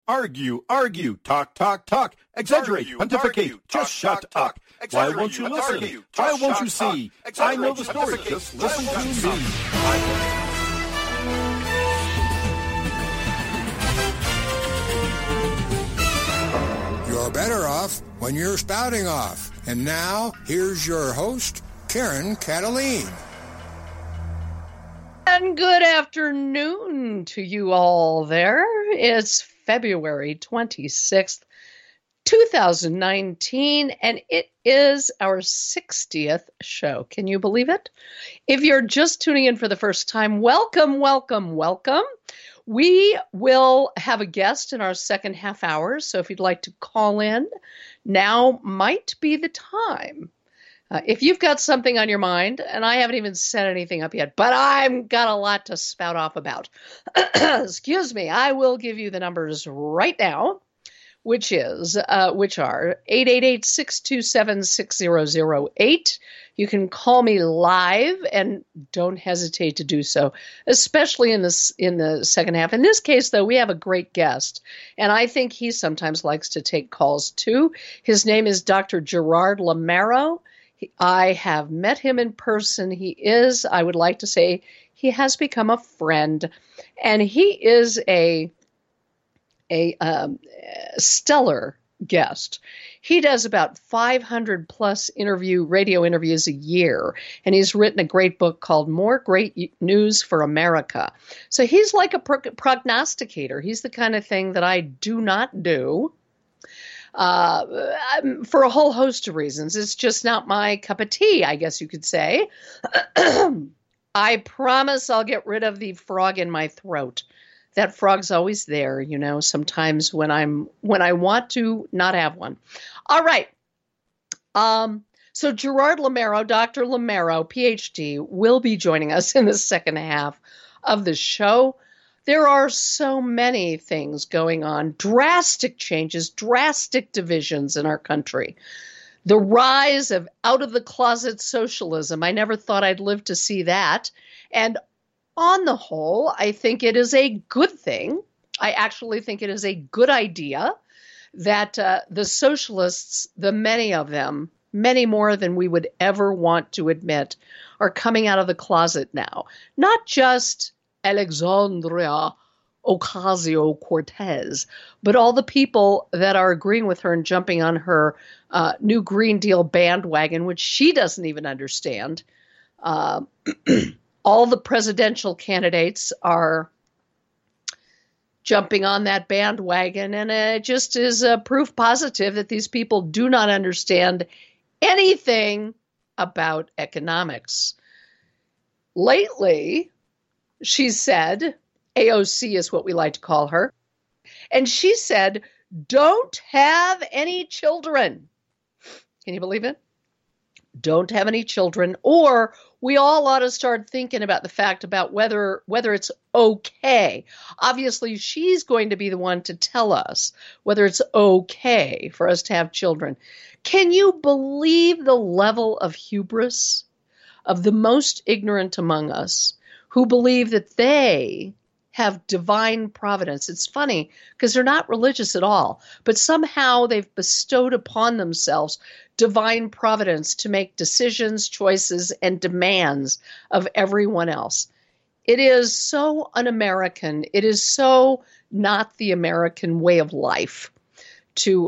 Argue, argue, talk, talk, talk, exaggerate, pontificate, just shut up. Why won't you listen? Why won't you see? I know the story, just listen to me. You're better off when you're spouting off. And now, here's your host, Karen Cataline. And good afternoon to you all there. It's February 26th, 2019, and it is our 60th show. Can you believe it? If you're just tuning in for the first time, welcome, welcome, welcome. We will have a guest in our second half hour, so if you'd like to call in, now might be the time. If you've got something on your mind, and I haven't even set anything up yet, but I've got a lot to spout off about, excuse me, I will give you the numbers right now, which are 888-627-6008. You can call me live, and don't hesitate to do so, especially in the second half. In this case, though, we have a great guest, and I think he sometimes likes to take calls too. His name is Dr. Gerard Lameiro. I have met him in person. I would like to say, he has become a friend, and he is a stellar guest. He does about 500 plus radio interviews a year, and he's written a great book called More Great News for America. So he's like a prognosticator. He's the kind of thing that I do not do. For a whole host of reasons. It's just not my cup of tea, I guess you could say. I promise I'll get rid of the frog in my throat. That frog's always there, sometimes when I want to not have one. All right. So Gerard Lameiro, Dr. Lameiro, PhD, will be joining us in the second half of the show. There are so many things going on, drastic changes, drastic divisions in our country. The rise of out-of-the-closet socialism. I never thought I'd live to see that. And on the whole, I think it is a good thing. I actually think it is a good idea that the socialists, the many of them, many more than we would ever want to admit, are coming out of the closet now. Not just Alexandria Ocasio-Cortez, but all the people that are agreeing with her and jumping on her new Green Deal bandwagon, which she doesn't even understand. All the presidential candidates are jumping on that bandwagon, and it just is proof positive that these people do not understand anything about economics. Lately, she said, AOC is what we like to call her, and she said, don't have any children. Can you believe it? Don't have any children, or we all ought to start thinking about the fact about whether it's okay. Obviously, she's going to be the one to tell us whether it's okay for us to have children. Can you believe the level of hubris of the most ignorant among us, who believe that they have divine providence? It's funny because they're not religious at all, but somehow they've bestowed upon themselves divine providence to make decisions, choices, and demands of everyone else. It is so un-American. It is so not the American way of life to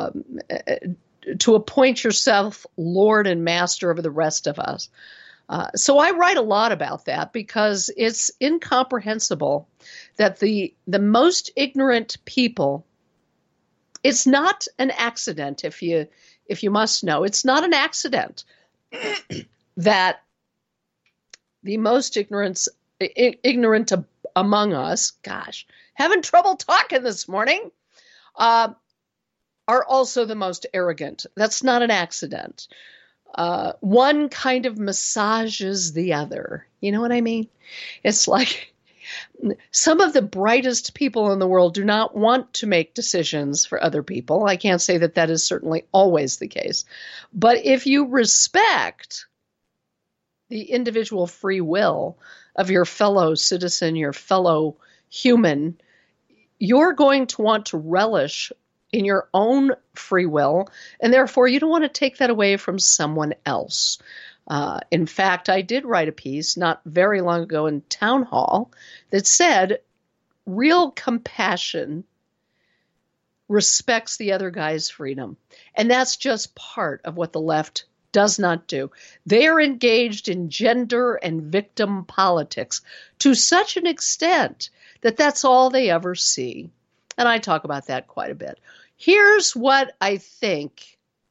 appoint yourself Lord and Master over the rest of us. So I write a lot about that because it's incomprehensible that the most ignorant people, it's not an accident, if you must know, it's not an accident that the most ignorant among us, gosh, having trouble talking this morning, are also the most arrogant. That's not an accident. One kind of massages the other. You know what I mean? It's like some of the brightest people in the world do not want to make decisions for other people. I can't say that is certainly always the case. But if you respect the individual free will of your fellow citizen, your fellow human, you're going to want to relish in your own free will, and therefore you don't want to take that away from someone else. In fact, I did write a piece not very long ago in Town Hall that said real compassion respects the other guy's freedom. And that's just part of what the left does not do. They are engaged in gender and victim politics to such an extent that that's all they ever see. And I talk about that quite a bit. Here's what I think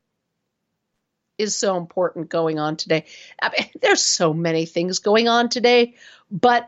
is so important going on today. I mean, there's so many things going on today, but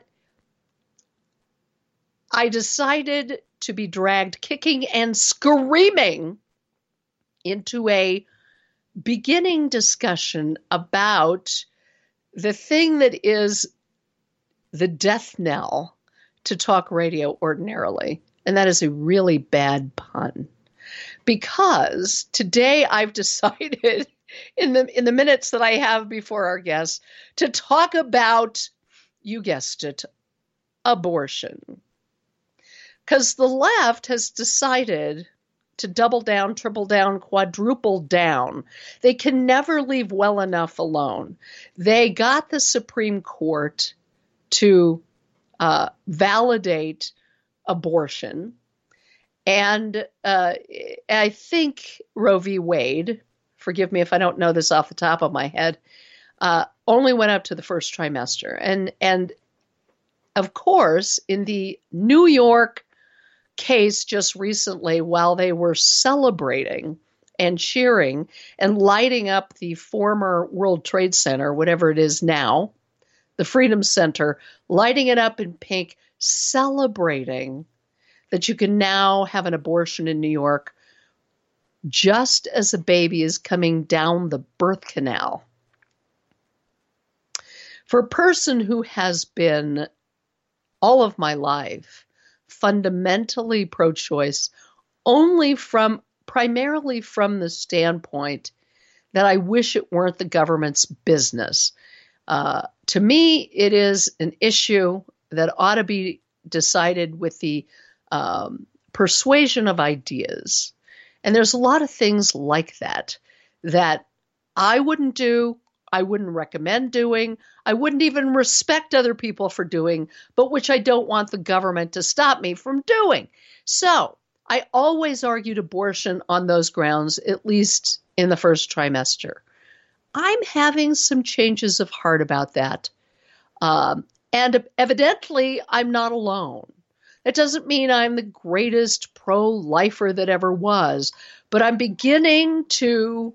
I decided to be dragged kicking and screaming into a beginning discussion about the thing that is the death knell to talk radio ordinarily, and that is a really bad pun. Because today I've decided in the minutes that I have before our guests to talk about, you guessed it, abortion. Because the left has decided to double down, triple down, quadruple down. They can never leave well enough alone. They got the Supreme Court to validate abortion. And I think Roe v. Wade, forgive me if I don't know this off the top of my head, only went up to the first trimester. And of course, in the New York case just recently, while they were celebrating and cheering and lighting up the former World Trade Center, whatever it is now, the Freedom Center, lighting it up in pink, celebrating that you can now have an abortion in New York just as a baby is coming down the birth canal. For a person who has been all of my life fundamentally pro-choice, primarily from the standpoint that I wish it weren't the government's business. To me, it is an issue that ought to be decided with the persuasion of ideas. And there's a lot of things like that I wouldn't do, I wouldn't recommend doing, I wouldn't even respect other people for doing, but which I don't want the government to stop me from doing. So I always argued abortion on those grounds, at least in the first trimester. I'm having some changes of heart about that. And evidently, I'm not alone. It doesn't mean I'm the greatest pro-lifer that ever was, but I'm beginning to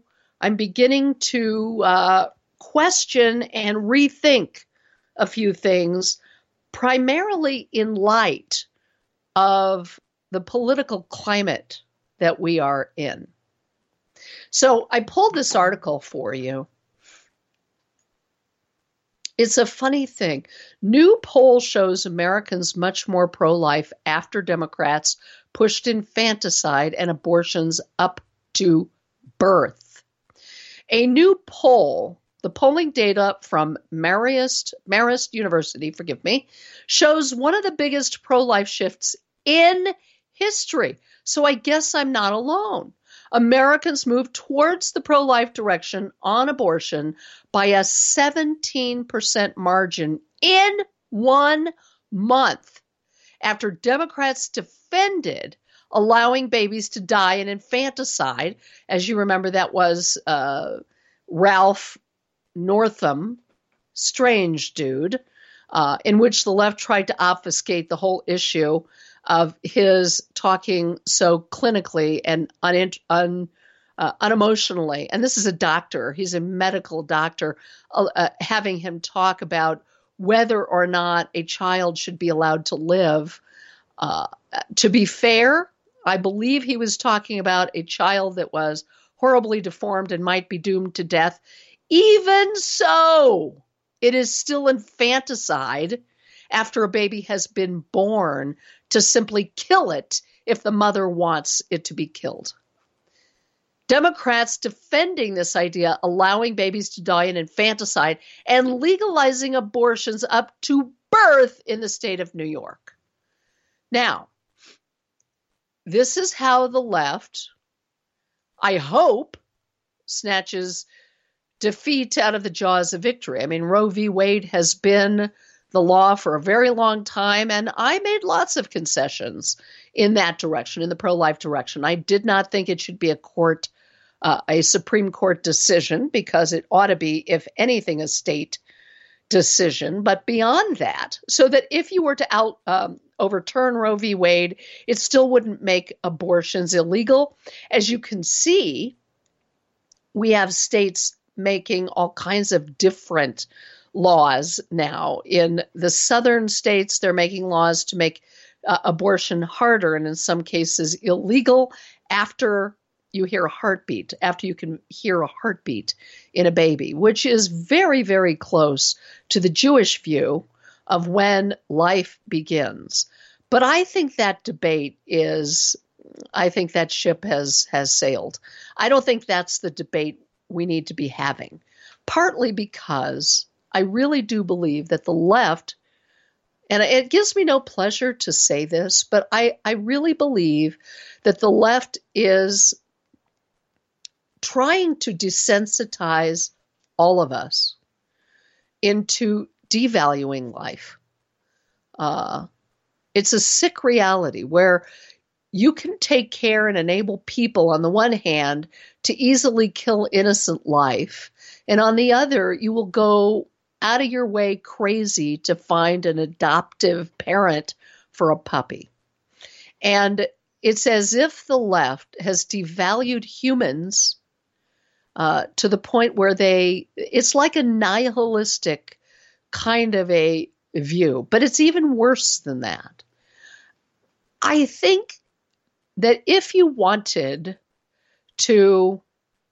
question and rethink a few things, primarily in light of the political climate that we are in. So I pulled this article for you. It's a funny thing. New poll shows Americans much more pro-life after Democrats pushed infanticide and abortions up to birth. A new poll, the polling data from Marist University, shows one of the biggest pro-life shifts in history. So I guess I'm not alone. Americans moved towards the pro-life direction on abortion by a 17% margin in 1 month after Democrats defended allowing babies to die in infanticide. As you remember, that was Ralph Northam, strange dude, in which the left tried to obfuscate the whole issue of his talking so clinically and unemotionally. And this is a doctor. He's a medical doctor, having him talk about whether or not a child should be allowed to live. To be fair, I believe he was talking about a child that was horribly deformed and might be doomed to death. Even so, it is still infanticide after a baby has been born to simply kill it if the mother wants it to be killed. Democrats defending this idea, allowing babies to die in infanticide and legalizing abortions up to birth in the state of New York. Now, this is how the left, I hope, snatches defeat out of the jaws of victory. I mean, Roe v. Wade has been the law for a very long time, and I made lots of concessions in that direction, in the pro-life direction. I did not think it should be a Supreme Court decision, because it ought to be, if anything, a state decision. But beyond that, so that if you were to overturn Roe v. Wade, it still wouldn't make abortions illegal. As you can see, we have states making all kinds of different laws now. In the southern states, they're making laws to make abortion harder, and in some cases illegal, after you hear a heartbeat, after you can hear a heartbeat in a baby, which is very, very close to the Jewish view of when life begins. But I think that ship has sailed. I don't think that's the debate we need to be having, partly because I really do believe that the left, and it gives me no pleasure to say this, but I really believe that the left is trying to desensitize all of us into devaluing life. It's a sick reality where you can take care and enable people, on the one hand, to easily kill innocent life, and on the other, you will go out of your way crazy to find an adoptive parent for a puppy. And it's as if the left has devalued humans to the point where it's like a nihilistic kind of a view, but it's even worse than that. I think that if you wanted to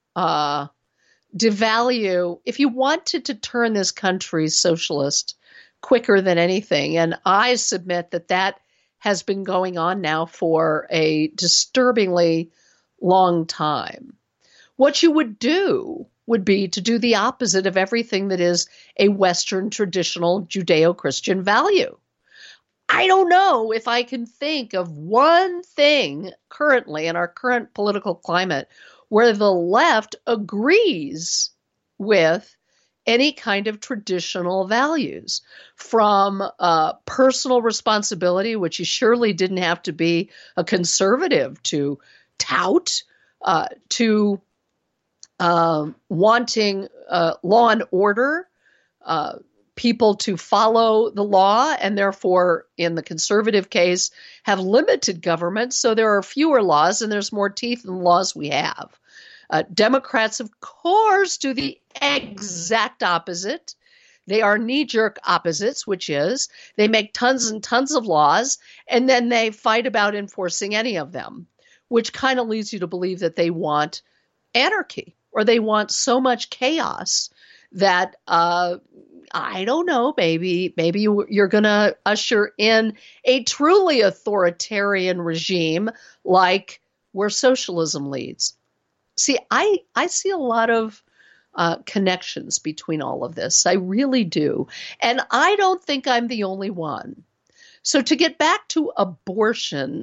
devalue, if you wanted to turn this country socialist quicker than anything, and I submit that has been going on now for a disturbingly long time, what you would do would be to do the opposite of everything that is a Western traditional Judeo-Christian value. I don't know if I can think of one thing currently in our current political climate where the left agrees with any kind of traditional values, from personal responsibility, which you surely didn't have to be a conservative to tout, to wanting law and order, people to follow the law, and therefore, in the conservative case, have limited government, so there are fewer laws and there's more teeth in the laws we have. Democrats, of course, do the exact opposite. They are knee-jerk opposites, which is they make tons and tons of laws, and then they fight about enforcing any of them, which kind of leads you to believe that they want anarchy, or they want so much chaos that, I don't know, maybe you're going to usher in a truly authoritarian regime like where socialism leads. See, I see a lot of connections between all of this. I really do. And I don't think I'm the only one. So to get back to abortion,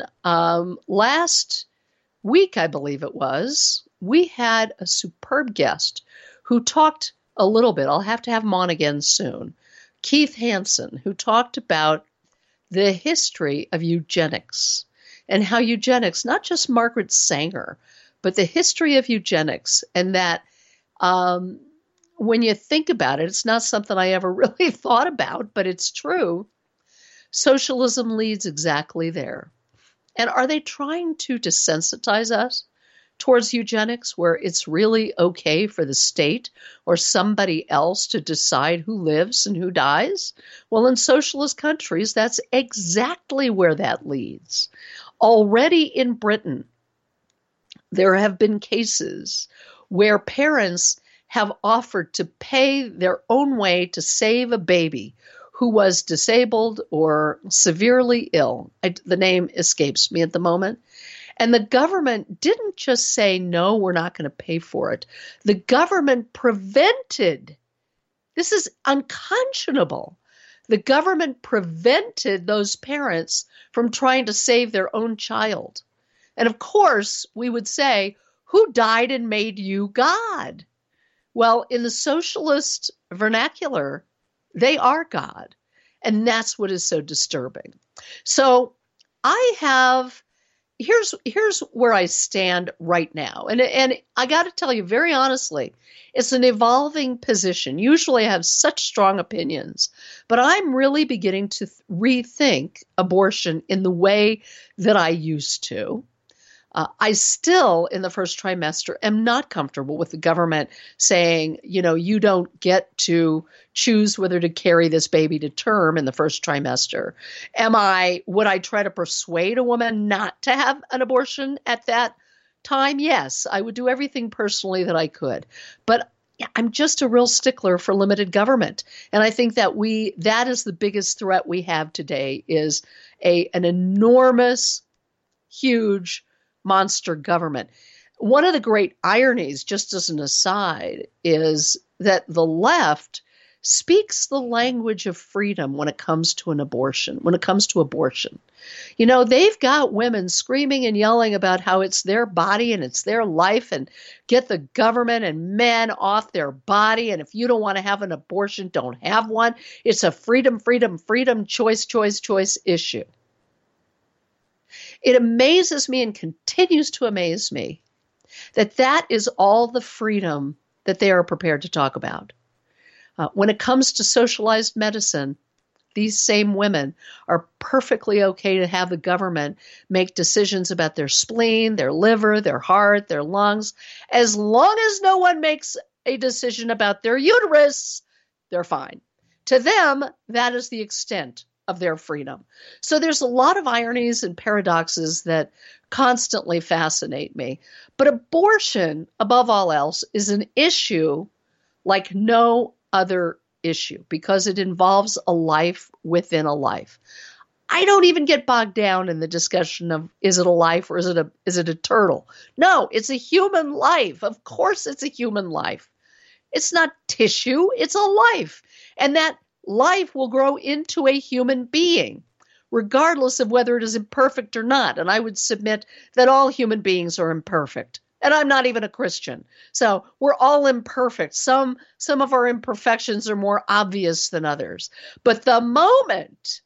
last week, I believe it was, we had a superb guest who talked a little bit. I'll have to have him on again soon. Keith Hansen, who talked about the history of eugenics and how eugenics, not just Margaret Sanger, but the history of eugenics, and that when you think about it, it's not something I ever really thought about, but it's true. Socialism leads exactly there. And are they trying to desensitize us towards eugenics, where it's really okay for the state or somebody else to decide who lives and who dies? Well, in socialist countries, that's exactly where that leads. Already in Britain, there have been cases where parents have offered to pay their own way to save a baby who was disabled or severely ill. The name escapes me at the moment. And the government didn't just say, no, we're not going to pay for it. The government prevented, this is unconscionable. The government prevented those parents from trying to save their own child. And of course, we would say, who died and made you God? Well, in the socialist vernacular, they are God. And that's what is so disturbing. So here's where I stand right now. And I got to tell you very honestly, it's an evolving position. Usually I have such strong opinions, but I'm really beginning to rethink abortion in the way that I used to. I still, in the first trimester, am not comfortable with the government saying, you don't get to choose whether to carry this baby to term in the first trimester. Would I try to persuade a woman not to have an abortion at that time? Yes, I would do everything personally that I could. But I'm just a real stickler for limited government. And I think that that is the biggest threat we have today is an enormous, huge monster government. One of the great ironies, just as an aside, is that the left speaks the language of freedom when it comes to abortion. They've got women screaming and yelling about how it's their body and it's their life and get the government and men off their body. And if you don't want to have an abortion, don't have one. It's a freedom, choice issue. It amazes me and continues to amaze me that is all the freedom that they are prepared to talk about. When it comes to socialized medicine, these same women are perfectly okay to have the government make decisions about their spleen, their liver, their heart, their lungs. As long as no one makes a decision about their uterus, they're fine. To them, that is the extent of their freedom. So there's a lot of ironies and paradoxes that constantly fascinate me. But abortion, above all else, is an issue like no other issue because it involves a life within a life. I don't even get bogged down in the discussion of is it a life or is it a turtle? No, it's a human life. Of course it's a human life. It's not tissue, it's a life. And that life will grow into a human being, regardless of whether it is imperfect or not. And I would submit that all human beings are imperfect. And I'm not even a Christian. So we're all imperfect. Some of our imperfections are more obvious than others. But the moment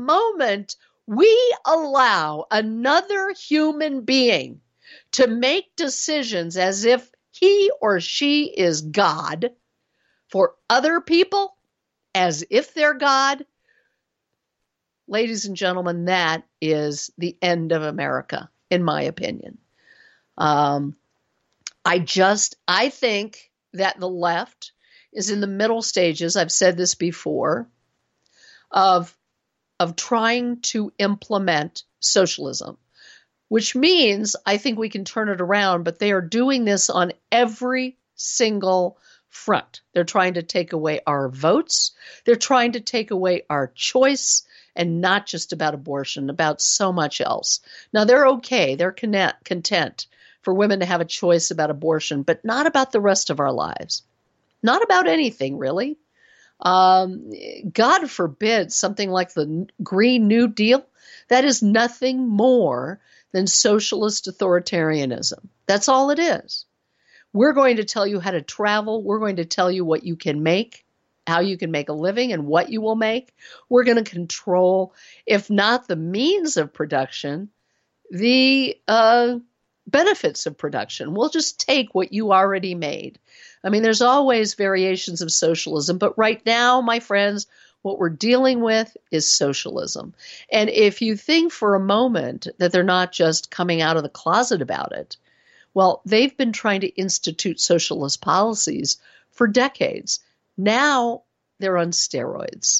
we allow another human being to make decisions as if he or she is God for other people, as if they're God, ladies and gentlemen, that is the end of America, in my opinion. I think that the left is in the middle stages, I've said this before, of trying to implement socialism, which means I think we can turn it around, but they are doing this on every single front. They're trying to take away our votes. They're trying to take away our choice, and not just about abortion, about so much else. Now, they're okay. They're content for women to have a choice about abortion, but not about the rest of our lives. Not about anything, really. God forbid something like the Green New Deal. That is nothing more than socialist authoritarianism. That's all it is. We're going to tell you how to travel. We're going to tell you what you can make, how you can make a living, and what you will make. We're going to control, if not the means of production, the benefits of production. We'll just take what you already made. I mean, there's always variations of socialism, but right now, my friends, what we're dealing with is socialism. And if you think for a moment that they're not just coming out of the closet about it, well, they've been trying to institute socialist policies for decades. Now they're on steroids.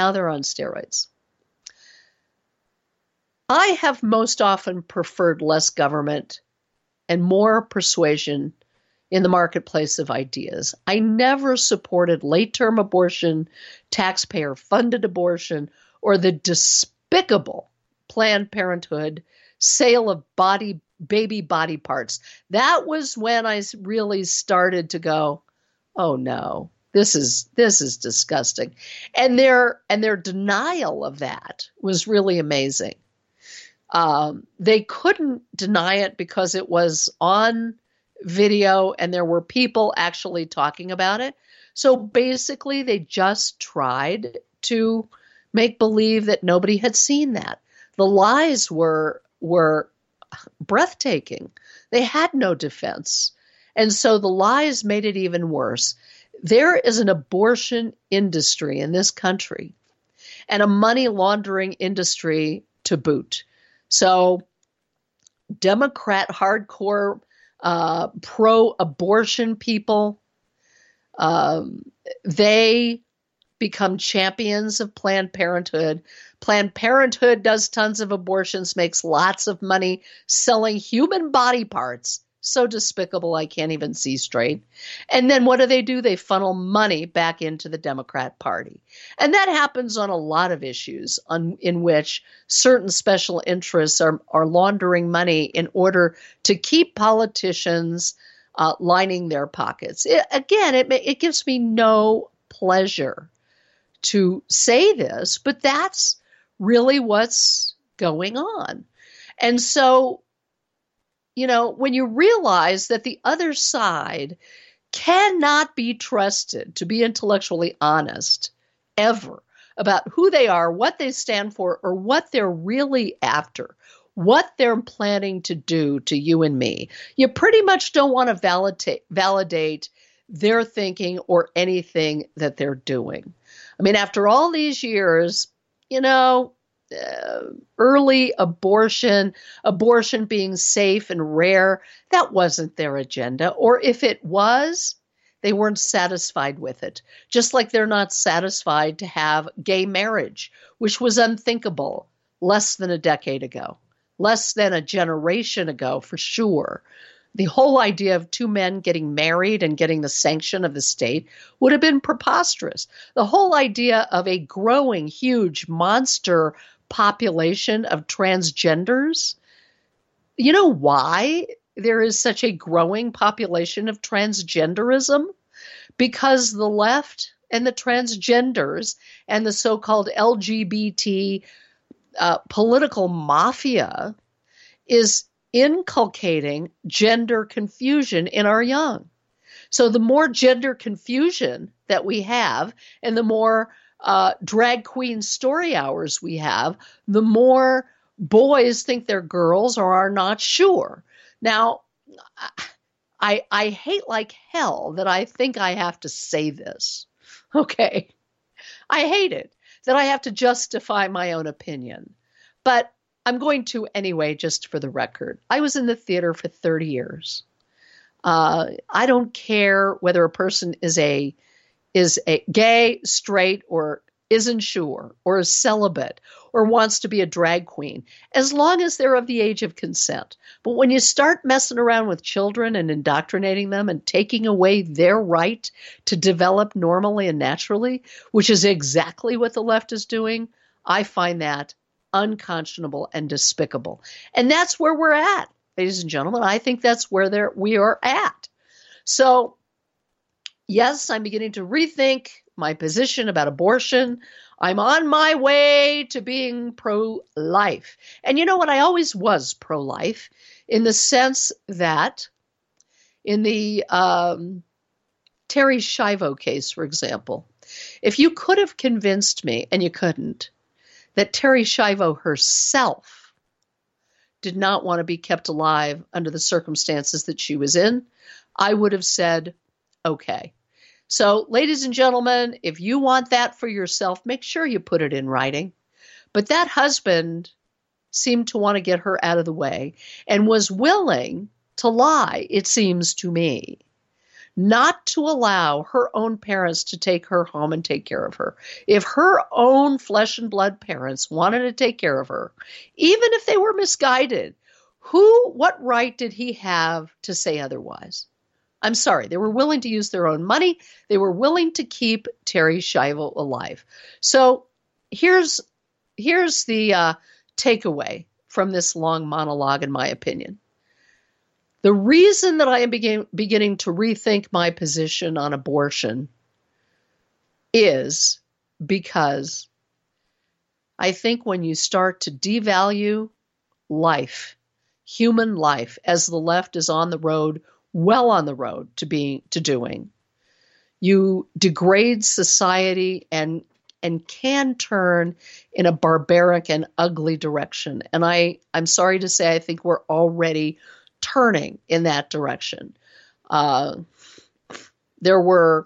I have most often preferred less government and more persuasion in the marketplace of ideas. I never supported late-term abortion, taxpayer-funded abortion, or the despicable Planned Parenthood sale of baby body parts. That was when I really started to go, oh no, this is disgusting. And their denial of that was really amazing. They couldn't deny it because it was on video and there were people actually talking about it. So basically, they just tried to make believe that nobody had seen that. The lies were breathtaking. They had no defense. And so the lies made it even worse. There is an abortion industry in this country and a money laundering industry to boot. So Democrat hardcore pro-abortion people, they become champions of Planned Parenthood. Planned Parenthood does tons of abortions, makes lots of money selling human body parts. So despicable, I can't even see straight. And then what do? They funnel money back into the Democrat Party. And that happens on a lot of issues in which certain special interests are laundering money in order to keep politicians lining their pockets. It gives me no pleasure to say this, but that's really what's going on. And so, when you realize that the other side cannot be trusted to be intellectually honest ever about who they are, what they stand for, or what they're really after, what they're planning to do to you and me, you pretty much don't want to validate their thinking or anything that they're doing. I mean, after all these years, early abortion being safe and rare, that wasn't their agenda. Or if it was, they weren't satisfied with it. Just like they're not satisfied to have gay marriage, which was unthinkable less than a decade ago, less than a generation ago for sure. The whole idea of two men getting married and getting the sanction of the state would have been preposterous. The whole idea of a growing, huge monster population of transgenders. You know why there is such a growing population of transgenderism? Because the left and the transgenders and the so-called LGBT political mafia is inculcating gender confusion in our young. So the more gender confusion that we have and the more drag queen story hours we have, the more boys think they're girls or are not sure. Now, I hate like hell that I think I have to say this. Okay. I hate it that I have to justify my own opinion. But I'm going to anyway, just for the record. I was in the theater for 30 years. I don't care whether a person is a gay, straight, or isn't sure, or is celibate, or wants to be a drag queen, as long as they're of the age of consent. But when you start messing around with children and indoctrinating them and taking away their right to develop normally and naturally, which is exactly what the left is doing, I find that unconscionable and despicable. And that's where we're at, ladies and gentlemen. I think that's where we are at. So, yes, I'm beginning to rethink my position about abortion. I'm on my way to being pro-life. And you know what? I always was pro-life in the sense that in the Terri Schiavo case, for example, if you could have convinced me, and you couldn't, that Terri Schiavo herself did not want to be kept alive under the circumstances that she was in, I would have said, okay. So, ladies and gentlemen, if you want that for yourself, make sure you put it in writing. But that husband seemed to want to get her out of the way and was willing to lie, it seems to me, not to allow her own parents to take her home and take care of her. If her own flesh and blood parents wanted to take care of her, even if they were misguided, what right did he have to say otherwise? I'm sorry, they were willing to use their own money. They were willing to keep Terri Schiavo alive. So here's the takeaway from this long monologue, in my opinion. The reason that I am beginning to rethink my position on abortion is because I think when you start to devalue life, human life, as the left is on the road, well on the road to doing. You degrade society and can turn in a barbaric and ugly direction. And I'm sorry to say, I think we're already turning in that direction. There were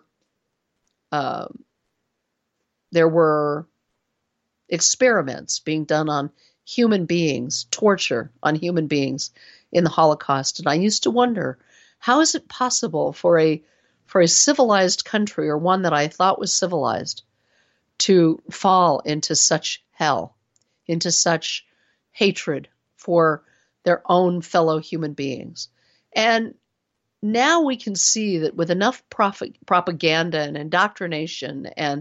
experiments being done on human beings, torture on human beings in the Holocaust. And I used to wonder, how is it possible for a civilized country, or one that I thought was civilized, to fall into such hell, into such hatred for their own fellow human beings? And now we can see that with enough propaganda and indoctrination and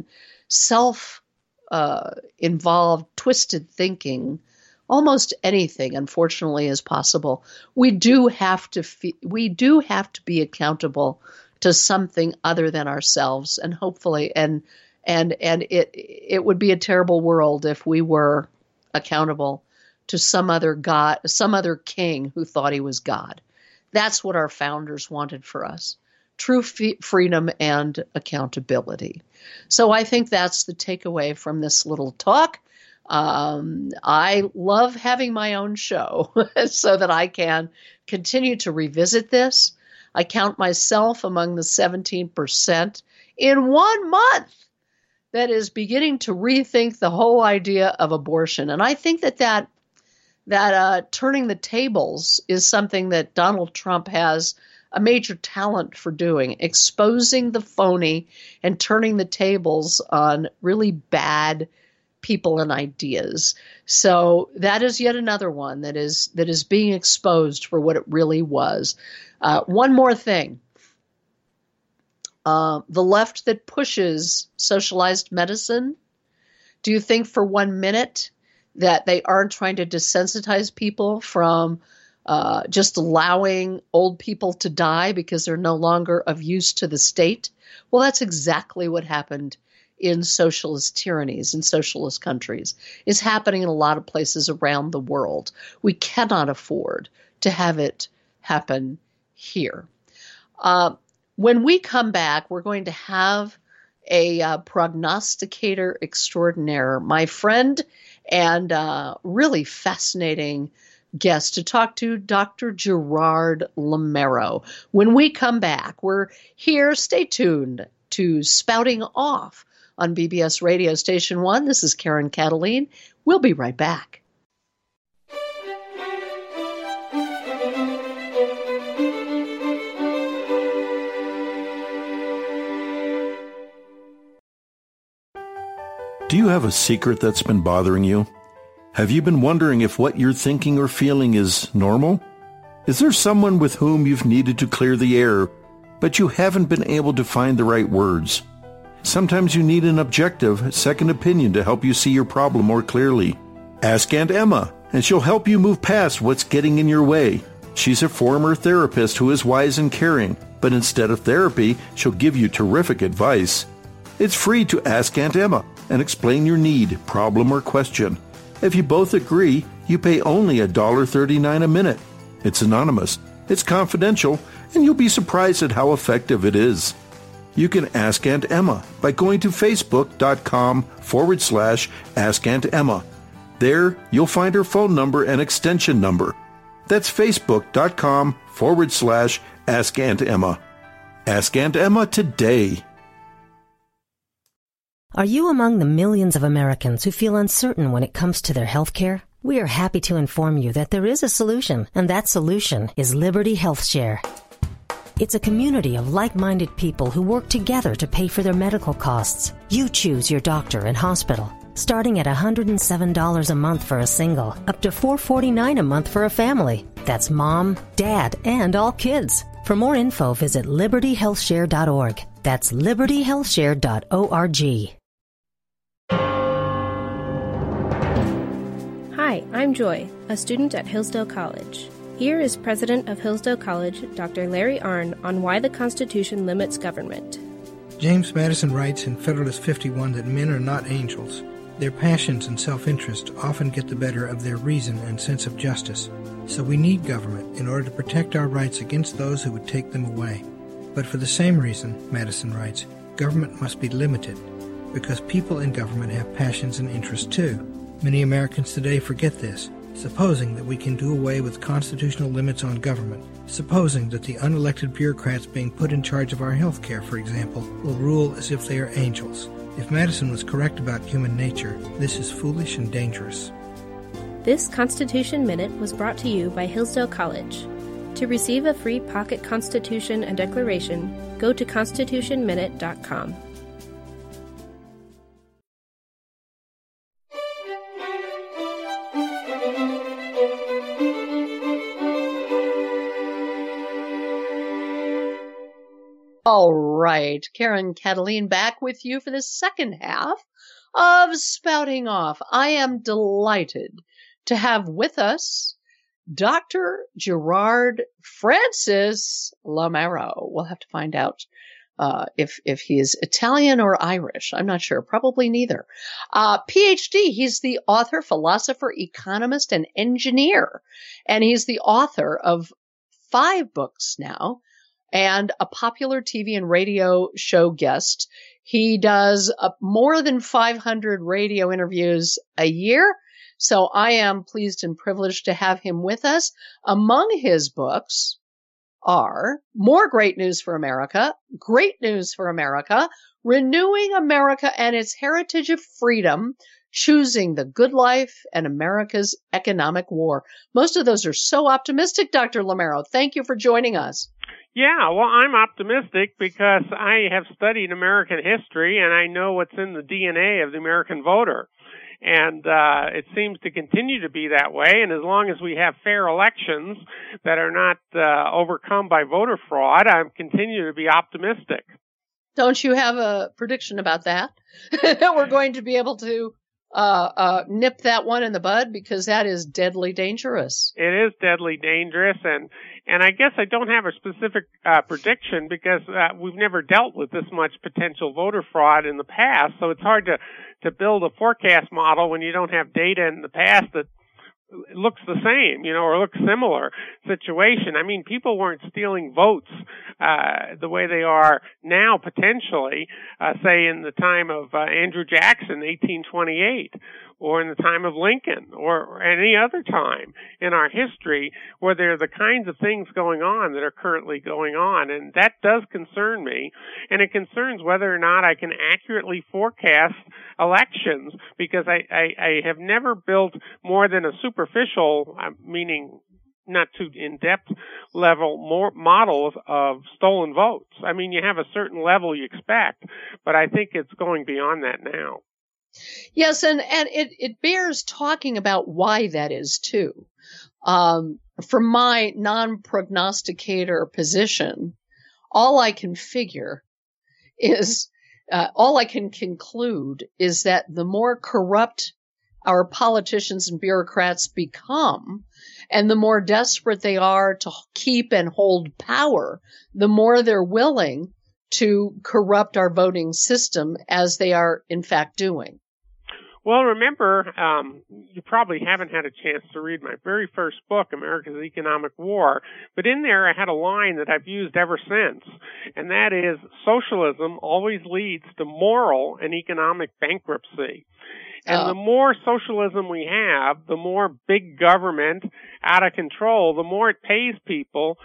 self-involved, twisted thinking, almost anything, unfortunately, is possible. We do have to be accountable to something other than ourselves, and hopefully, and it would be a terrible world if we were accountable to some other God, some other king who thought he was God. That's what our founders wanted for us: true freedom and accountability. So I think that's the takeaway from this little talk. I love having my own show so that I can continue to revisit this. I count myself among the 17% in 1 month that is beginning to rethink the whole idea of abortion. And I think that turning the tables is something that Donald Trump has a major talent for doing, exposing the phony and turning the tables on really bad people and ideas. So that is yet another one that is being exposed for what it really was. One more thing. The left that pushes socialized medicine, do you think for 1 minute that they aren't trying to desensitize people from just allowing old people to die because they're no longer of use to the state? Well, that's exactly what happened in socialist tyrannies, in socialist countries. It's happening in a lot of places around the world. We cannot afford to have it happen here. When we come back, we're going to have a prognosticator extraordinaire, my friend and really fascinating guest to talk to, Dr. Gerard Lameiro. When we come back, we're here. Stay tuned to Spouting Off on BBS Radio Station 1. This is Karen Cataline. We'll be right back. Do you have a secret that's been bothering you? Have you been wondering if what you're thinking or feeling is normal? Is there someone with whom you've needed to clear the air, but you haven't been able to find the right words? Sometimes you need an objective, second opinion to help you see your problem more clearly. Ask Aunt Emma, and she'll help you move past what's getting in your way. She's a former therapist who is wise and caring, but instead of therapy, she'll give you terrific advice. It's free to ask Aunt Emma and explain your need, problem, or question. If you both agree, you pay only $1.39 a minute. It's anonymous, it's confidential, and you'll be surprised at how effective it is. You can ask Aunt Emma by going to facebook.com/Ask Aunt Emma. There, you'll find her phone number and extension number. That's facebook.com/Ask Aunt Emma. Ask Aunt Emma today. Are you among the millions of Americans who feel uncertain when it comes to their health care? We are happy to inform you that there is a solution, and that solution is Liberty Health Share. It's a community of like-minded people who work together to pay for their medical costs. You choose your doctor and hospital, starting at $107 a month for a single, up to $449 a month for a family. That's mom, dad, and all kids. For more info, visit libertyhealthshare.org. That's libertyhealthshare.org. Hi, I'm Joy, a student at Hillsdale College. Here is President of Hillsdale College, Dr. Larry Arnn, on why the Constitution limits government. James Madison writes in Federalist 51 that men are not angels. Their passions and self-interest often get the better of their reason and sense of justice, so we need government in order to protect our rights against those who would take them away. But for the same reason, Madison writes, government must be limited, because people in government have passions and interests too. Many Americans today forget this, supposing that we can do away with constitutional limits on government, supposing that the unelected bureaucrats being put in charge of our health care, for example, will rule as if they are angels. If Madison was correct about human nature, this is foolish and dangerous. This Constitution Minute was brought to you by Hillsdale College. To receive a free pocket Constitution and Declaration, go to constitutionminute.com. All right, Karen Cataline back with you for the second half of Spouting Off. I am delighted to have with us Dr. Gerard Francis Lameiro. We'll have to find out if he is Italian or Irish. I'm not sure. Probably neither. PhD. He's the author, philosopher, economist, and engineer. And he's the author of 5 books now and a popular TV and radio show guest. He does more than 500 radio interviews a year. So I am pleased and privileged to have him with us. Among his books are More Great News for America, Great News for America, Renewing America and Its Heritage of Freedom, Choosing the Good Life, and America's Economic War. Most of those are so optimistic, Dr. Lameiro. Thank you for joining us. Yeah, well, I'm optimistic because I have studied American history and I know what's in the DNA of the American voter. And it seems to continue to be that way. And as long as we have fair elections that are not overcome by voter fraud, I continue to be optimistic. Don't you have a prediction about that? That we're going to be able to nip that one in the bud, because that is deadly dangerous. It is deadly dangerous, and I guess I don't have a specific prediction because we've never dealt with this much potential voter fraud in the past, so it's hard to build a forecast model when you don't have data in the past that looks the same, or looks similar situation. I mean, people weren't stealing votes the way they are now, potentially, say in the time of Andrew Jackson, 1828, or in the time of Lincoln, or any other time in our history where there are the kinds of things going on that are currently going on. And that does concern me. And it concerns whether or not I can accurately forecast elections, because I have never built more than a superficial, meaning not too in-depth level model of stolen votes. I mean, you have a certain level you expect, but I think it's going beyond that now. Yes, and it bears talking about why that is, too. From my non-prognosticator position, all I can figure is, all I can conclude is that the more corrupt our politicians and bureaucrats become, and the more desperate they are to keep and hold power, the more they're willing to corrupt our voting system, as they are in fact doing. Well, remember, you probably haven't had a chance to read my very first book, America's Economic War, but in there I had a line that I've used ever since, and that is, socialism always leads to moral and economic bankruptcy. And the more socialism we have, the more big government out of control, the more it pays people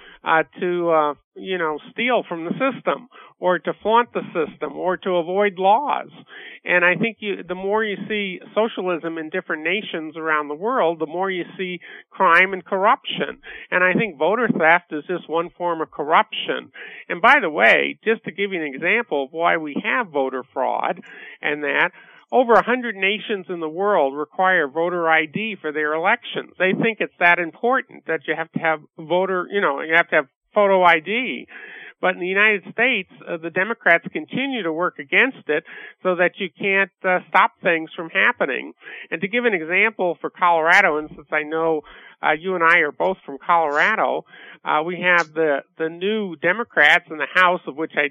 to steal from the system, or to flaunt the system, or to avoid laws. And I think the more you see socialism in different nations around the world, the more you see crime and corruption. And I think voter theft is just one form of corruption. And by the way, just to give you an example of why we have voter fraud, and that, over 100 nations in the world require voter ID for their elections. They think it's that important that you have to have you have to have photo ID. But in the United States, the Democrats continue to work against it so that you can't stop things from happening. And to give an example for Colorado, and since I know you and I are both from Colorado, we have the new Democrats in the House, of which I don't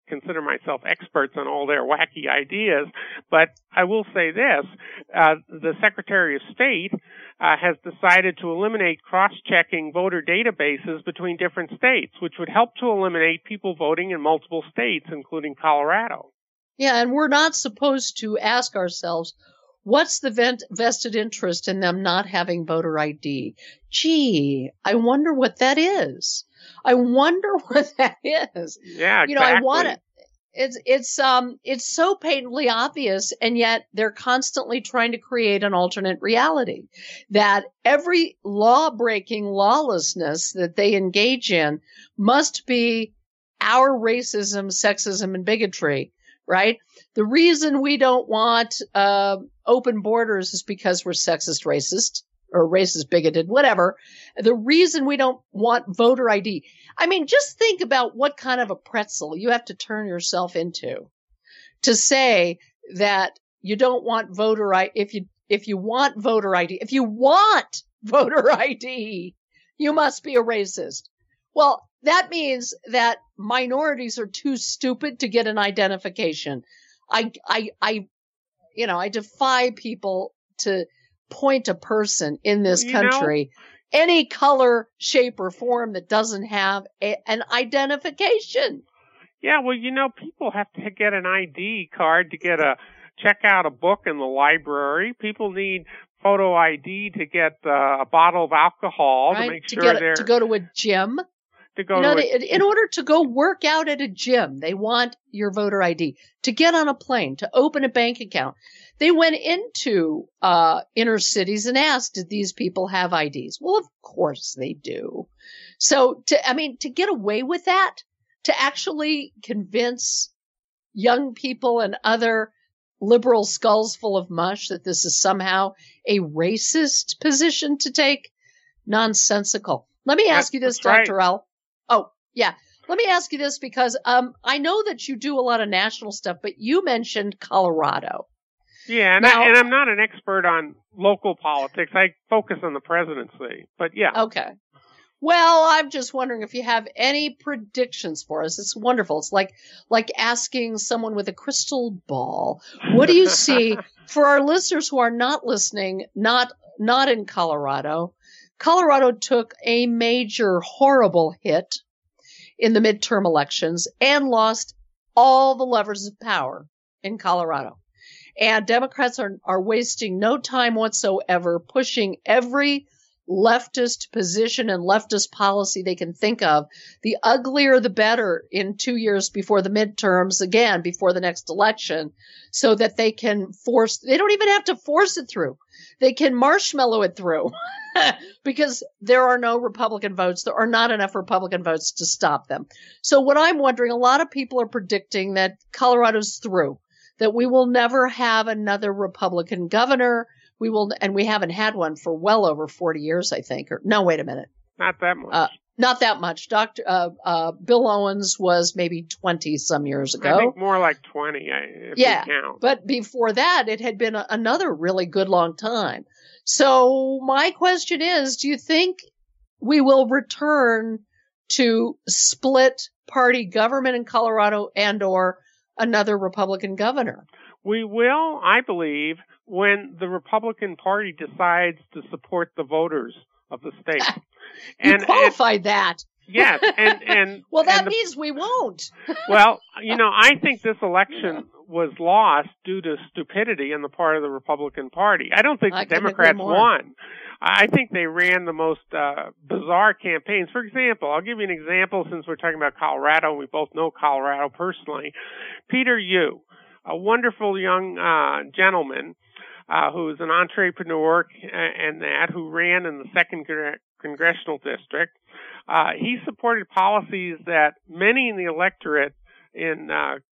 consider myself experts on all their wacky ideas, but I will say this. The Secretary of State has decided to eliminate cross-checking voter databases between different states, which would help to eliminate people voting in multiple states, including Colorado. Yeah, and we're not supposed to ask ourselves, what's the vested interest in them not having voter ID? Gee, I wonder what that is. I wonder what that is. Yeah, exactly. You know, I want to. It's so patently obvious, and yet they're constantly trying to create an alternate reality that every law-breaking lawlessness that they engage in must be our racism, sexism, and bigotry, right? The reason we don't want open borders is because we're sexist, racist, or racist, bigoted, whatever. The reason we don't want voter ID. I mean, just think about what kind of a pretzel you have to turn yourself into to say that you don't want voter ID. If you want voter ID, if you want voter ID, you must be a racist. Well, that means that minorities are too stupid to get an identification. I defy people to point a person in this country, any color, shape, or form that doesn't have an identification. Yeah, well, people have to get an ID card to check out a book in the library. People need photo ID to get a bottle of alcohol, right? To make sure to go to a gym. In order to go work out at a gym, they want your voter ID. To get on a plane, to open a bank account. They went into inner cities and asked, did these people have IDs? Well, of course they do. So, to get away with that, to actually convince young people and other liberal skulls full of mush that this is somehow a racist position to take, nonsensical. Let me ask you this, Dr. L. Oh, yeah. Let me ask you this because I know that you do a lot of national stuff, but you mentioned Colorado. Yeah, and I'm not an expert on local politics. I focus on the presidency, but yeah. Okay. Well, I'm just wondering if you have any predictions for us. It's wonderful. It's like asking someone with a crystal ball. What do you see for our listeners who are not listening, not in Colorado? Colorado took a major, horrible hit in the midterm elections and lost all the levers of power in Colorado. And Democrats are wasting no time whatsoever pushing every leftist position and leftist policy they can think of. The uglier, the better in 2 years before the midterms, again, before the next election, so that they can they don't even have to force it through. They can marshmallow it through because there are no Republican votes. There are not enough Republican votes to stop them. So what I'm wondering, a lot of people are predicting that Colorado's through, that we will never have another Republican governor. We haven't had one for well over 40 years, I think. No, wait a minute. Not that much. Not that much. Bill Owens was maybe 20 some years ago. I think more like 20, if you count. But before that, it had been another really good long time. So my question is, do you think we will return to split party government in Colorado and or another Republican governor? We will, I believe, when the Republican Party decides to support the voters of the state. You qualified that. Yes, and well, that means we won't. Well, I think this election was lost due to stupidity on the part of the Republican Party. I don't think the Democrats won. I think they ran the most bizarre campaigns. For example, I'll give you an example since we're talking about Colorado, and we both know Colorado personally. Peter Yu, a wonderful young gentleman who's an entrepreneur and who ran in the 2nd Congressional District. He supported policies that many in the electorate in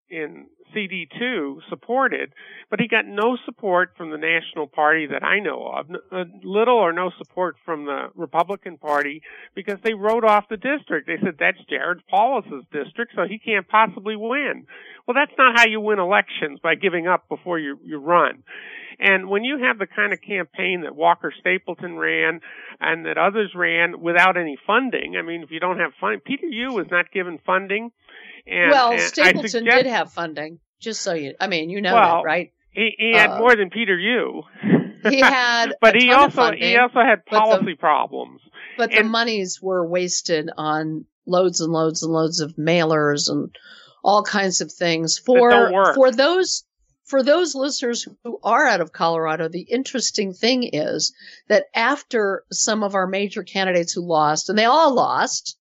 CD2 supported, but he got no support from the National Party that I know of, little or no support from the Republican Party because they wrote off the district. They said, that's Jared Paulus's district, so he can't possibly win. Well, that's not how you win elections, by giving up before you run. And when you have the kind of campaign that Walker Stapleton ran and that others ran without any funding, I mean, if you don't have funding, Peter Yu was not given funding. And Stapleton did have funding, just so you know that, right? He had more than Peter Yu. He had but he also had policy problems. But the monies were wasted on loads and loads and loads of mailers and all kinds of things. For those listeners who are out of Colorado, the interesting thing is that after some of our major candidates who lost, and they all lost,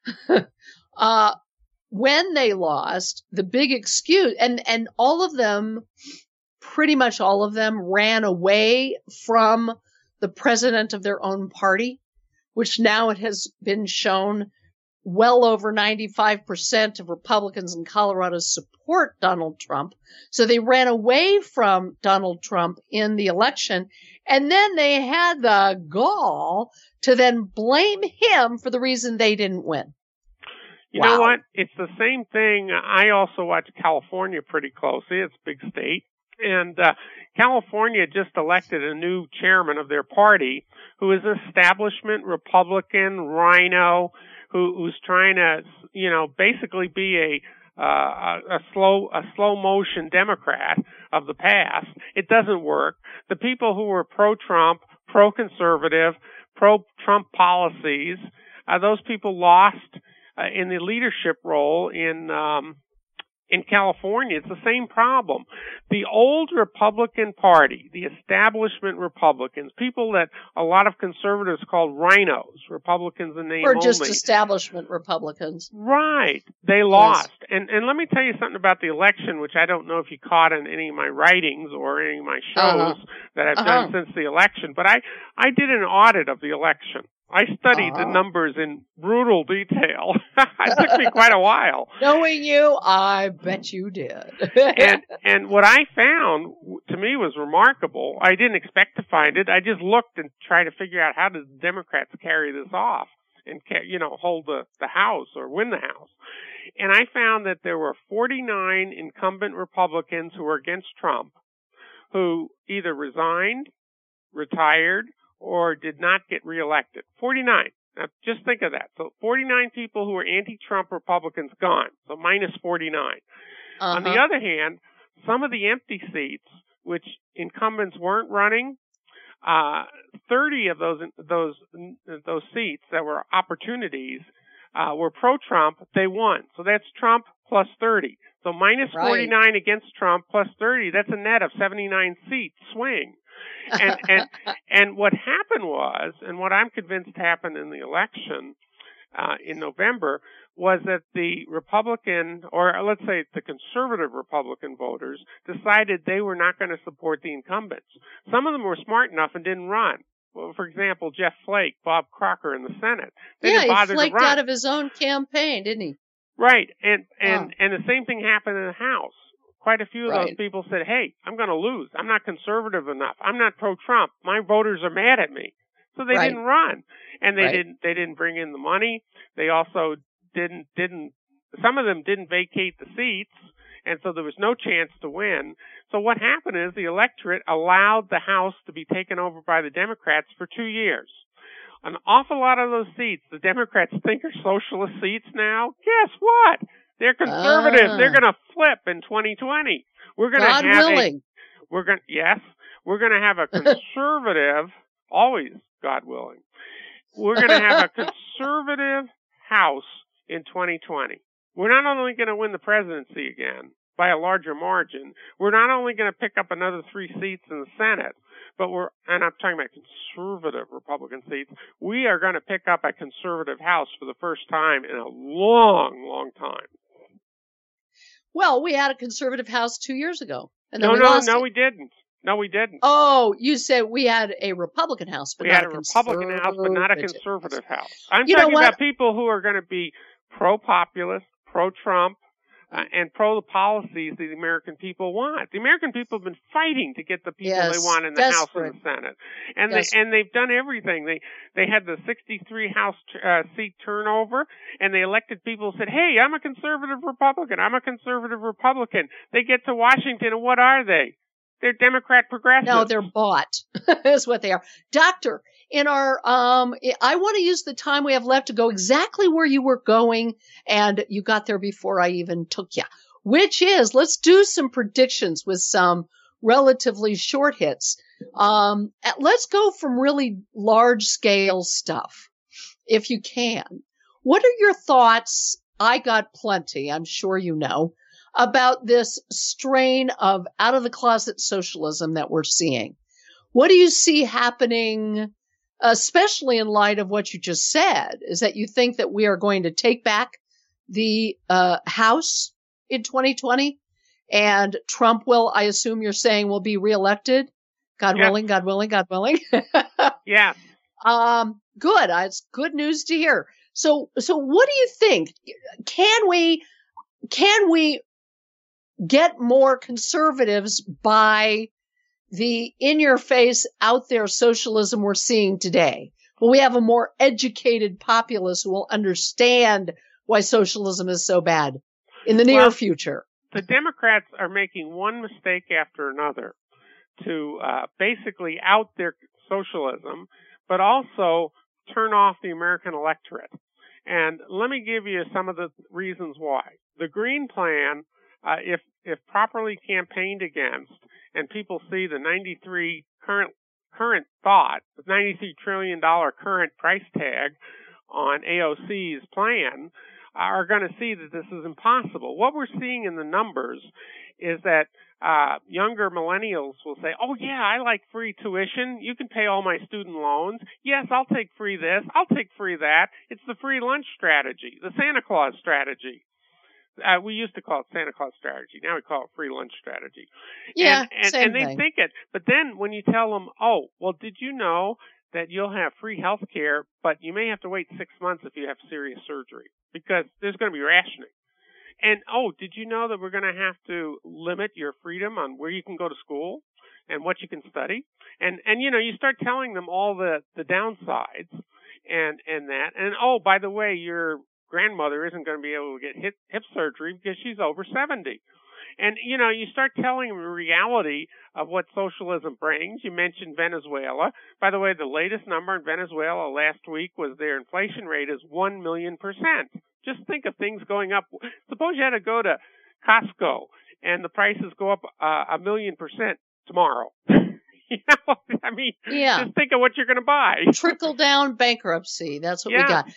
when they lost, the big excuse, and all of them, pretty much all of them, ran away from the president of their own party, which now it has been shown well over 95% of Republicans in Colorado support Donald Trump. So they ran away from Donald Trump in the election, and then they had the gall to then blame him for the reason they didn't win. You know what? It's the same thing. I also watch California pretty closely. It's a big state. And California just elected a new chairman of their party who is an establishment Republican, rhino, who's trying to, basically be a slow motion Democrat of the past. It doesn't work. The people who were pro-Trump, pro-conservative, pro-Trump policies, those people lost in the leadership role in California. It's the same problem. The old Republican Party, the establishment Republicans, people that a lot of conservatives call rhinos, Republicans in name only. Or just establishment Republicans. Right. They lost. And let me tell you something about the election, which I don't know if you caught in any of my writings or any of my shows that I've done since the election, but I did an audit of the election. I studied the numbers in brutal detail. It took me quite a while. Knowing you, I bet you did. and what I found, to me, was remarkable. I didn't expect to find it. I just looked and tried to figure out how did the Democrats carry this off and, hold the House or win the House. And I found that there were 49 incumbent Republicans who were against Trump who either resigned, retired, or did not get reelected. 49. Now, just think of that. So 49 people who were anti-Trump Republicans gone. So minus 49. On the other hand, some of the empty seats, which incumbents weren't running, 30 of those seats that were opportunities were pro-Trump. They won. So that's Trump plus 30. So minus 49 against Trump plus 30. That's a net of 79 seat swing. And what happened was, and what I'm convinced happened in the election in November, was that the Republican, or let's say the conservative Republican voters, decided they were not going to support the incumbents. Some of them were smart enough and didn't run. Well, for example, Jeff Flake, Bob Crocker in the Senate. They didn't bother he flaked to run. out of his own campaign, didn't he? Right, and the same thing happened in the House. Quite a few of those people said, hey, I'm going to lose. I'm not conservative enough. I'm not pro-Trump. My voters are mad at me. So they didn't run. And they didn't bring in the money. They also didn't some of them didn't vacate the seats, and so there was no chance to win. So what happened is the electorate allowed the House to be taken over by the Democrats for 2 years. An awful lot of those seats, the Democrats think are socialist seats now. Guess what? They're conservative. They're going to flip in 2020. We're going to have willing. We're going to have a conservative, always God willing. We're going to have a conservative House in 2020. We're not only going to win the presidency again by a larger margin, we're not only going to pick up another 3 seats in the Senate, but and I'm talking about conservative Republican seats, we are going to pick up a conservative House for the first time in a long, long time. Well, we had a conservative House 2 years ago. And then we didn't. No, we didn't. Oh, you said we had a Republican House, but not a Republican House, but not a conservative House. I'm talking about people who are going to be pro-populist, pro-Trump, and pro the policies that the American people want. The American people have been fighting to get the people they want in the House and the Senate, and they've done everything. They had the 63 House seat turnover, and they elected people who said, "Hey, I'm a conservative Republican. I'm a conservative Republican." They get to Washington, and what are they? They're Democrat progressives. No, they're bought. That's what they are. Doctor, in our, I want to use the time we have left to go exactly where you were going, and you got there before I even took you, which is, let's do some predictions with some relatively short hits. Let's go from really large scale stuff, if you can. What are your thoughts? I got plenty, I'm sure you know, about this strain of out of the closet socialism that we're seeing. What do you see happening, especially in light of what you just said, is that you think that we are going to take back the House in 2020, and Trump will, I assume you're saying, will be reelected? God willing, God willing, God willing. Yeah. Good. It's good news to hear. So what do you think? Can we get more conservatives by the in-your-face, out-there socialism we're seeing today? Will we have a more educated populace who will understand why socialism is so bad in the near future? The Democrats are making one mistake after another to basically out their socialism, but also turn off the American electorate. And let me give you some of the reasons why. The Green Plan, if properly campaigned against, and people see the 93 current thought, the $93 trillion current price tag on AOC's plan, are going to see that this is impossible. What we're seeing in the numbers is that younger millennials will say, oh, yeah, I like free tuition. You can pay all my student loans. Yes, I'll take free this. I'll take free that. It's the free lunch strategy, the Santa Claus strategy. We used to call it Santa Claus strategy. Now we call it free lunch strategy. Yeah, and they think it. But then when you tell them, oh, well, did you know that you'll have free health care, but you may have to wait 6 months if you have serious surgery because there's going to be rationing. And, oh, did you know that we're going to have to limit your freedom on where you can go to school and what you can study? And you know, you start telling them all the downsides and that. And, oh, by the way, your grandmother isn't going to be able to get hip surgery because she's over 70. And, you know, you start telling them the reality of what socialism brings. You mentioned Venezuela. By the way, the latest number in Venezuela last week was their inflation rate is 1 million%. Just think of things going up. Suppose you had to go to Costco and the prices go up 1 million% tomorrow. You know, I mean, just think of what you're going to buy. Trickle down bankruptcy. That's what we got.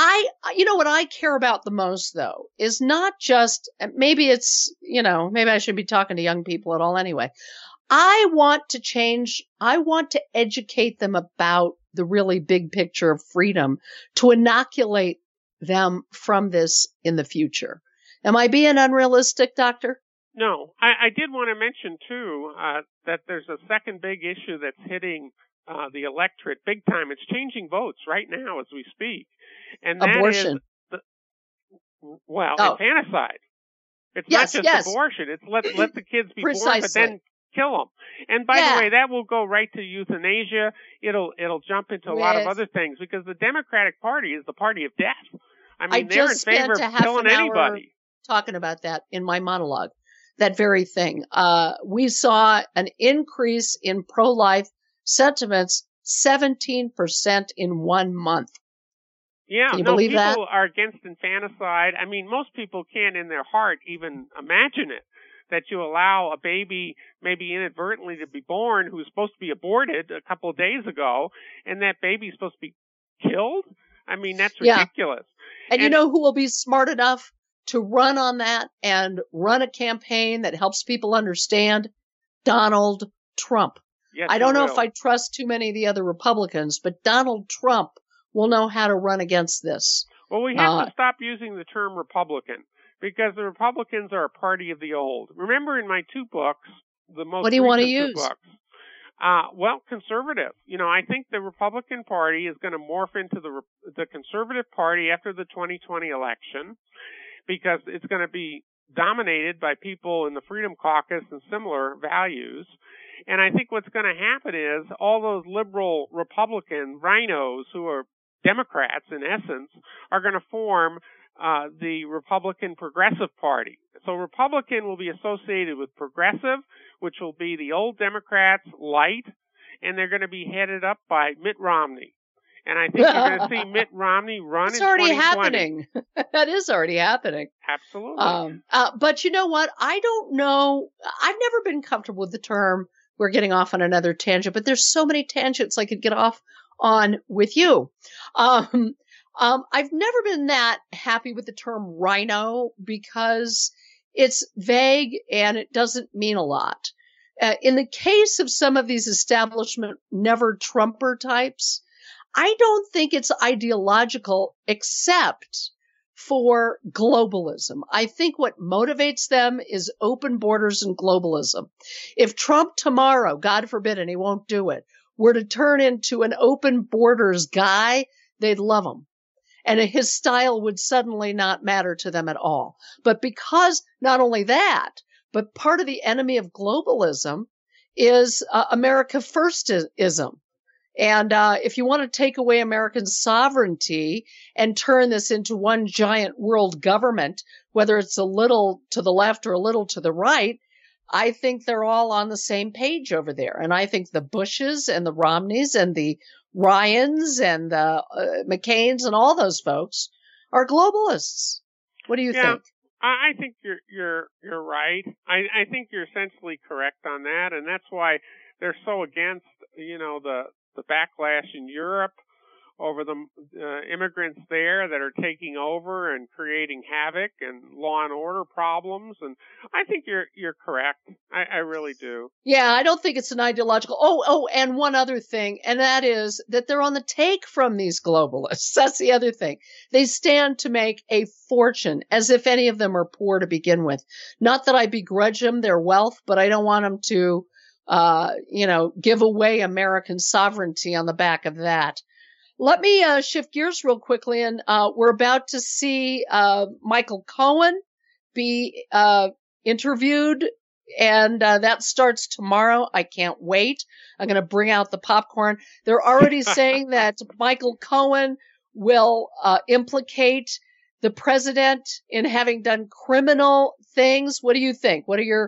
You know what I care about the most, though, is not just, maybe it's, you know, maybe I should be talking to young people at all anyway. I want to change. I want to educate them about the really big picture of freedom to inoculate them from this in the future. Am I being unrealistic, Doctor? No. I did want to mention, too, that there's a second big issue that's hitting the electorate big time. It's changing votes right now as we speak. And that abortion. Is infanticide. It's not just abortion. It's let the kids be born, but then kill them. And by the way, that will go right to euthanasia. It'll jump into a lot of other things because the Democratic Party is the party of death. I mean, they're in favor of killing anybody. Talking about that in my monologue, that very thing. We saw an increase in pro-life sentiments, 17% in 1 month. Yeah, Can you believe people are against infanticide. I mean, most people can't in their heart even imagine it, that you allow a baby maybe inadvertently to be born who's supposed to be aborted a couple of days ago, and that baby's supposed to be killed? I mean, that's ridiculous. And you know who will be smart enough to run on that and run a campaign that helps people understand? Donald Trump. Yes, I don't know if I trust too many of the other Republicans, but Donald Trump will know how to run against this. Well, we have to stop using the term Republican because the Republicans are a party of the old. Remember in my 2 books, the most what do you want to recent use? 2 books, conservative. You know, I think the Republican Party is going to morph into the conservative party after the 2020 election because it's going to be dominated by people in the Freedom Caucus and similar values. And I think what's going to happen is all those liberal Republican rhinos who are Democrats, in essence, are going to form the Republican Progressive Party. So Republican will be associated with progressive, which will be the old Democrats light, and they're going to be headed up by Mitt Romney. And I think you're going to see Mitt Romney run in 2020. It's already happening. That is already happening. Absolutely. But you know what? I don't know. I've never been comfortable with the term, we're getting off on another tangent, but there's so many tangents I could get off on with you. I've never been that happy with the term rhino because it's vague and it doesn't mean a lot. In the case of some of these establishment never Trumper types, I don't think it's ideological except for globalism. I think what motivates them is open borders and globalism. If Trump tomorrow, God forbid, and he won't do it, were to turn into an open borders guy, they'd love him. And his style would suddenly not matter to them at all. But because not only that, but part of the enemy of globalism is America Firstism. And if you want to take away American sovereignty and turn this into one giant world government, whether it's a little to the left or a little to the right, I think they're all on the same page over there. And I think the Bushes and the Romneys and the Ryans and the McCains and all those folks are globalists. What do you think? I think you're right. I think you're essentially correct on that, and that's why they're so against, the backlash in Europe over the immigrants there that are taking over and creating havoc and law and order problems. And I think you're correct. I really do. Yeah, I don't think it's an ideological. Oh, and one other thing, and that is that they're on the take from these globalists. That's the other thing. They stand to make a fortune, as if any of them are poor to begin with. Not that I begrudge them their wealth, but I don't want them to give away American sovereignty on the back of that. Let me shift gears real quickly, and we're about to see Michael Cohen be interviewed, and that starts tomorrow. I can't wait. I'm going to bring out the popcorn. They're already saying that Michael Cohen will implicate the president in having done criminal things. What do you think? What are your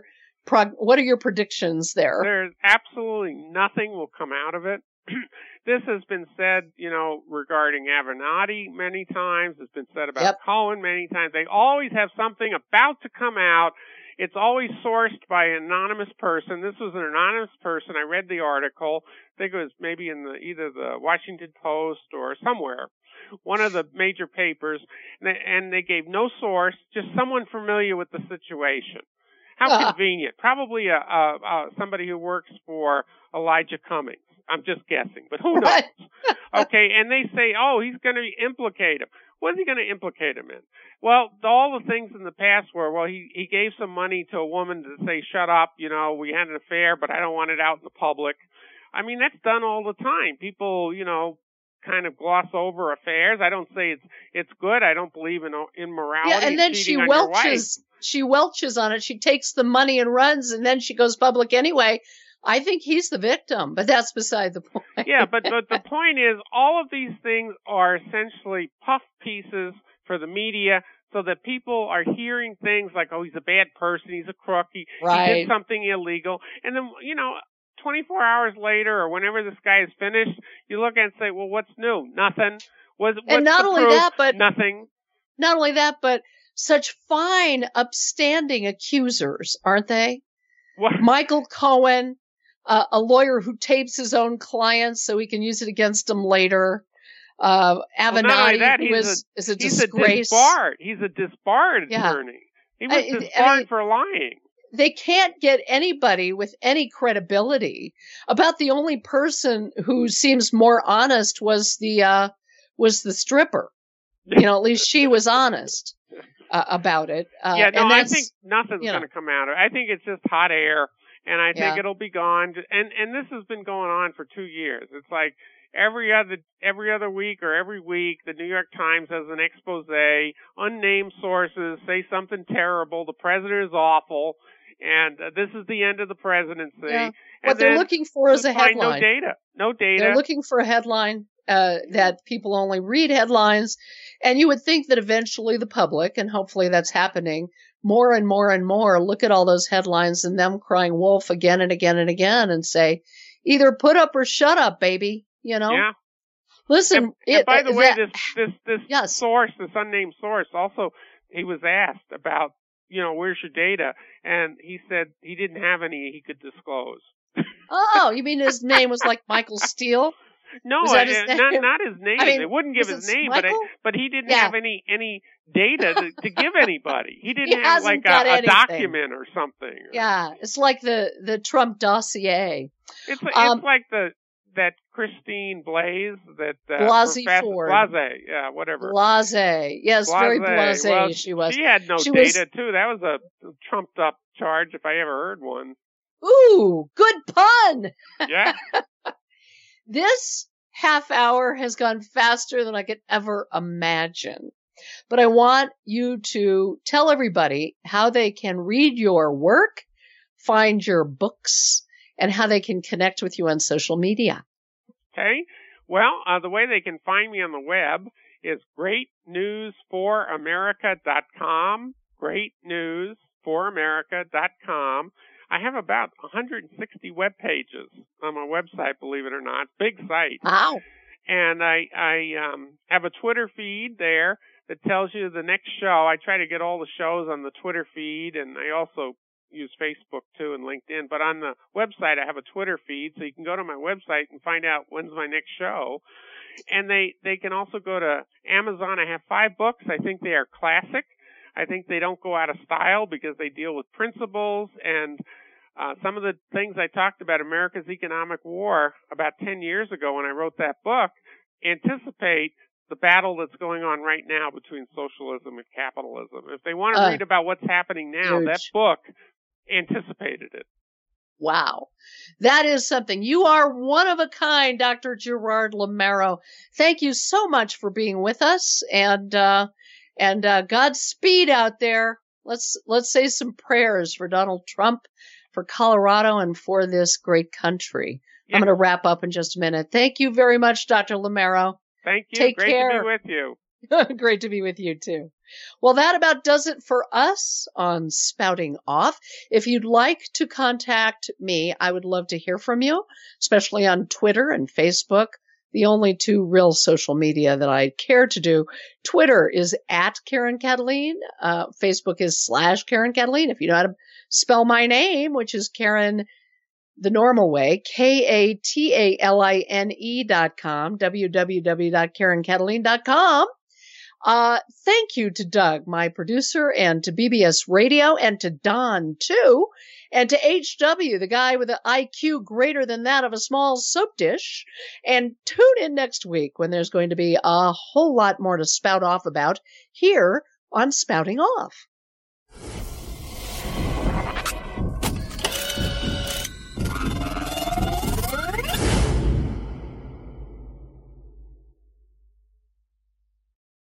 predictions there? There's absolutely nothing will come out of it. This has been said, regarding Avenatti many times. It's been said about Cohen many times. They always have something about to come out. It's always sourced by an anonymous person. This was an anonymous person. I read the article. I think it was maybe in either the Washington Post or somewhere, one of the major papers. And they gave no source, just someone familiar with the situation. How convenient. Probably somebody who works for Elijah Cummings. I'm just guessing, but who knows? Right. Okay, and they say, he's going to implicate him. What is he going to implicate him in? Well, all the things in the past were, he gave some money to a woman to say, shut up, we had an affair, but I don't want it out in the public. I mean, that's done all the time. People, kind of gloss over affairs. I don't say it's good. I don't believe in immorality. Yeah, and then she welches on it. She takes the money and runs, and then she goes public anyway. I think he's the victim, but that's beside the point. Yeah, but the point is, all of these things are essentially puff pieces for the media, so that people are hearing things like, he's a bad person, he's a crook, he did something illegal, and then 24 hours later, or whenever this guy is finished, you look and say, well, what's new? Nothing. And not only that, but nothing. Not only that, but such fine, upstanding accusers, aren't they? What? Michael Cohen, a lawyer who tapes his own clients so he can use it against them later. Avenatti, who is a disgrace. He's a disbarred attorney. He was disbarred for lying. They can't get anybody with any credibility. About the only person who seems more honest was the stripper. At least she was honest about it. I think nothing's going to come out of it. I think it's just hot air, and I think it'll be gone. And this has been going on for 2 years. It's like every other week or every week, the New York Times has an expose, unnamed sources say something terrible. The president is awful. And this is the end of the presidency. Yeah. What they're looking for is a headline. No data. They're looking for a headline that people only read headlines. And you would think that eventually the public, and hopefully that's happening, more and more and more, look at all those headlines and them crying wolf again and again and again and say, Either put up or shut up, baby. You know? Yeah. Listen. And by the way, this yes. source, this unnamed source, also, he was asked about, where's your data? And he said he didn't have any he could disclose. Oh, you mean his name was like Michael Steele? No, not his name. I mean, they wouldn't give his name, but he didn't Yeah. have any data to give anybody. He didn't He have hasn't like got a anything. document or something. Yeah, it's like the Trump dossier. It's like that Christine Blasey, that Blasey Professor Ford. Blasey, yeah, whatever. Blasé. Yes, very Blasey. blasé Well, she was. She had no She data too. That was a trumped up charge if I ever heard one. Ooh, good pun. Yeah. This half hour has gone faster than I could ever imagine. But I want you to tell everybody how they can read your work, find your books, and how they can connect with you on social media. Okay. Well, the way they can find me on the web is greatnewsforamerica.com, greatnewsforamerica.com. I have about 160 web pages on my website, believe it or not. Big site. Wow. And I have a Twitter feed there that tells you the next show. I try to get all the shows on the Twitter feed, and I also use Facebook too and LinkedIn. But on the website, I have a Twitter feed, so you can go to my website and find out when's my next show. And they can also go to Amazon. I have 5 books. I think they are classic. I think they don't go out of style because they deal with principles and some of the things I talked about America's Economic War about 10 years ago when I wrote that book anticipate the battle that's going on right now between socialism and capitalism. If they want to read about what's happening now, huge. that book anticipated it. Wow. That is something. You are one of a kind, Dr. Gerard Lameiro. Thank you so much for being with us, and Godspeed out there. Let's say some prayers for Donald Trump, for Colorado, and for this great country. Yeah. I'm going to wrap up in just a minute. Thank you very much, Dr. Lameiro. Thank you. Take Great care. to be with you. Great to be with you, too. Well, that about does it for us on Spouting Off. If you'd like to contact me, I would love to hear from you, especially on Twitter and Facebook, the only 2 real social media that I care to do. Twitter is at Karen Kataline. Facebook is /Karen Kataline. If you know how to spell my name, which is Karen the normal way, KATALINE.com, www.KarenKataline.com. Thank you to Doug, my producer, and to BBS Radio, and to Don, too, and to HW, the guy with an IQ greater than that of a small soap dish. And tune in next week when there's going to be a whole lot more to spout off about here on Spouting Off.